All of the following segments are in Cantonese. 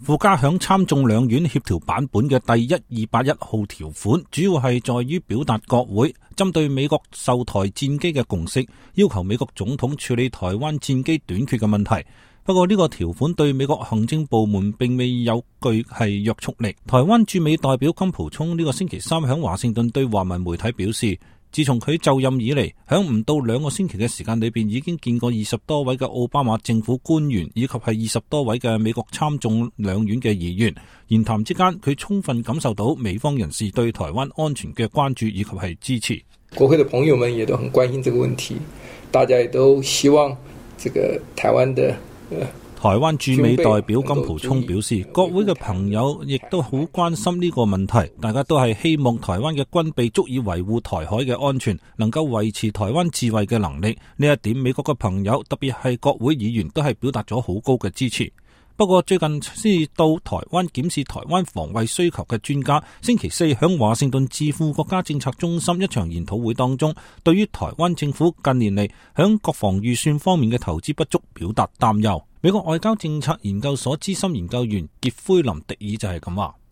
附加響參眾兩院協調版本嘅第1281號條款，主要係在於表達國會針對美國售台戰機嘅共識，要求美國總統處理台灣戰機短缺嘅問題。不過呢個條款對美國行政部門並未有具約束力。台灣駐美代表金溥聰呢個星期三響華盛頓對華文媒體表示，自從佢就任以嚟，響唔到2個星期嘅時間裏邊，已經見過20多位嘅奧巴馬政府官員，以及係20多位嘅美國參眾兩院嘅議員。言談之間，佢充分感受到美方人士對台灣安全嘅關注以及係支持。 國會的朋友們也都很關心這個問題，大家也都希望這個台灣的台灣駐美代表金溥聰表示，國會嘅朋友亦都好關心呢個問題，大家都係希望台灣嘅軍備足以維護台海嘅安全，能夠維持台灣自衛嘅能力。呢一點美國嘅朋友，特別係國會議員都係表達咗好高嘅支持。不過最近先到台灣檢視台灣防衛需求嘅專家，星期四響華盛頓智庫國家政策中心一場研討會當中，對於台灣政府近年嚟響國防預算方面嘅投資不足表達擔憂。美國外交政策研究所資深研究員傑奎琳迪爾就係咁話。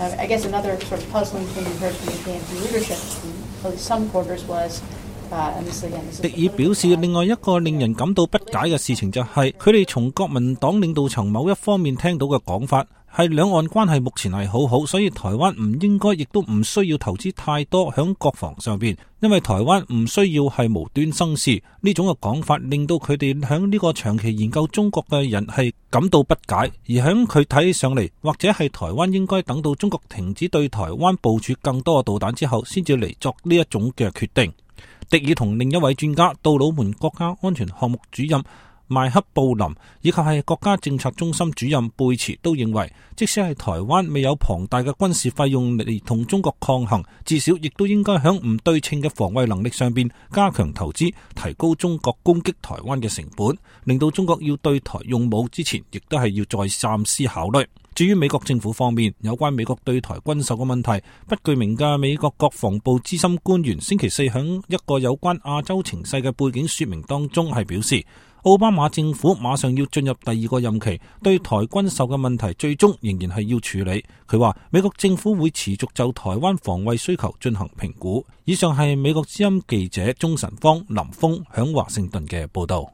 迪爾表示，另外一個令人感到不解嘅事情就係，佢哋從國民黨領導層某一方面聽到嘅講法係兩岸關係目前係好好，所以台灣唔應該亦都唔需要投資太多響國防上邊，因為台灣唔需要係無端生事。呢種嘅講法令到佢哋響呢個長期研究中國嘅人係感到不解，而響佢睇上嚟，或者係台灣應該等到中國停止對台灣部署更多嘅導彈之後，先至嚟作呢一種嘅決定。迪爾同另一位專家杜魯門國家安全項目主任邁克布林以及係國家政策中心主任貝茨都認為，即使係台灣未有龐大嘅軍事費用嚟同中國抗衡，至少亦都應該響唔對稱嘅防衛能力上邊加強投資，提高中國攻擊台灣嘅成本，令到中國要對台用武之前，亦都係要再三思考慮。至於美國政府方面，有關美國對台軍售嘅問題，不具名嘅美國國防部資深官員星期四響一個有關亞洲情勢嘅背景說明當中係表示，奧巴馬政府馬上要進入第2個任期，對台軍售嘅問題最終仍然係要處理。佢話美國政府會持續就台灣防衛需求進行評估。以上係美國之音記者鍾晨芳、林峰響華盛頓嘅報道。